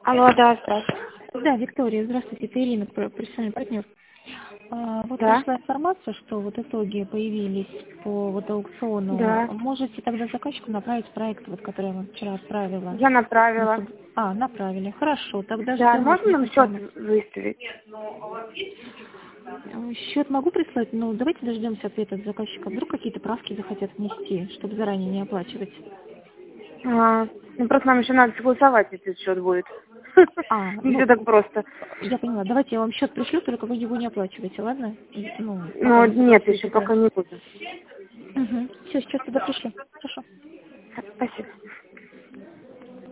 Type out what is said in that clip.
Алло, да, здравствуйте. Да, Виктория, здравствуйте, это Ирина, профессиональный партнер. Вот Да, пришла информация, что вот итоги появились по вот аукциону. да. Можете тогда заказчику направить проект, вот, который я вам вчера отправила? Я направила. Направили. Хорошо, тогда Да, ждем можно вашу нам счет информацию. выставить? Счет могу прислать, но давайте дождемся ответа от заказчика. Вдруг какие-то правки захотят внести, чтобы заранее не оплачивать. Ну просто нам еще надо согласовать, если счет будет. Не все Ну, так просто. я поняла. Давайте я вам счет пришлю, только вы его не оплачиваете, ладно? Ну, пока Но не нет, еще согласуете, пока не буду. Все, сейчас тогда пришлю. Хорошо. Спасибо.